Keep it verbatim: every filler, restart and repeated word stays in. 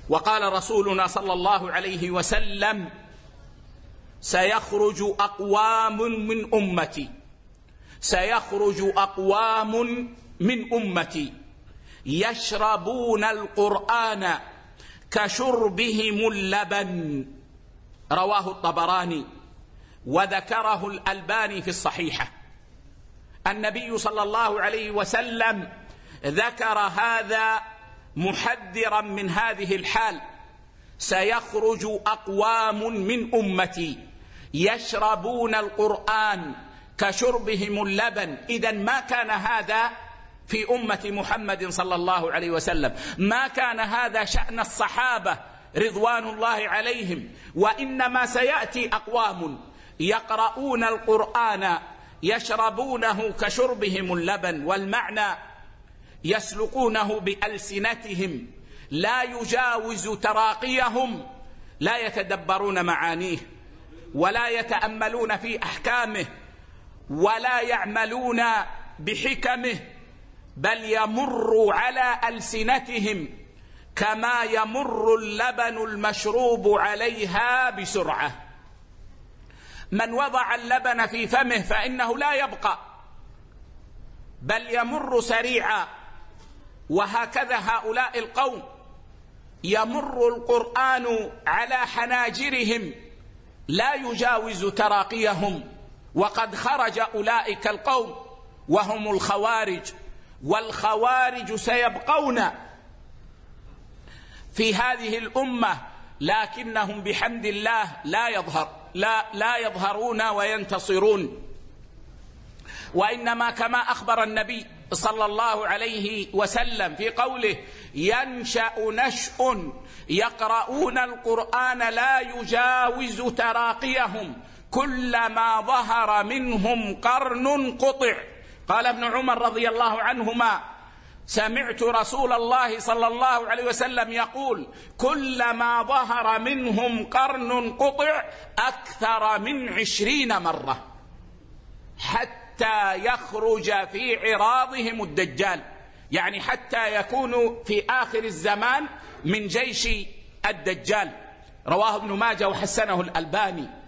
وقال رسولنا صلى الله عليه وسلم: سيخرج أقوام من أمتي سيخرج أقوام من أمتي يشربون القرآن كشربهم اللبن. رواه الطبراني وذكره الألباني في الصحيحة. النبي صلى الله عليه وسلم ذكر هذا محذرا من هذه الحال: سيخرج أقوام من أمتي يشربون القرآن كشربهم اللبن. إذن ما كان هذا في أمة محمد صلى الله عليه وسلم، ما كان هذا شأن الصحابة رضوان الله عليهم، وإنما سيأتي أقوام يقرؤون القرآن يشربونه كشربهم اللبن، والمعنى يسلقونه بألسنتهم لا يجاوز تراقيهم، لا يتدبرون معانيه ولا يتأملون في أحكامه ولا يعملون بحكمه، بل يمر على ألسنتهم كما يمر اللبن المشروب عليها بسرعة. من وضع اللبن في فمه فإنه لا يبقى بل يمر سريعا، وهكذا هؤلاء القوم يمر القرآن على حناجرهم لا يجاوز تراقيهم. وقد خرج أولئك القوم وهم الخوارج، والخوارج سيبقون في هذه الأمة، لكنهم بحمد الله لا يظهر لا لا يظهرون وينتصرون، وإنما كما أخبر النبي صلى الله عليه وسلم في قوله: ينشأ نشء يقرؤون القرآن لا يجاوز تراقيهم كلما ظهر منهم قرن قطع. قال ابن عمر رضي الله عنهما: سمعت رسول الله صلى الله عليه وسلم يقول: كلما ظهر منهم قرن قطع أكثر من عشرين مرة، حتى يخرج في عراضهم الدجال، يعني حتى يكونوا في آخر الزمان من جيش الدجال. رواه ابن ماجه وحسنه الألباني.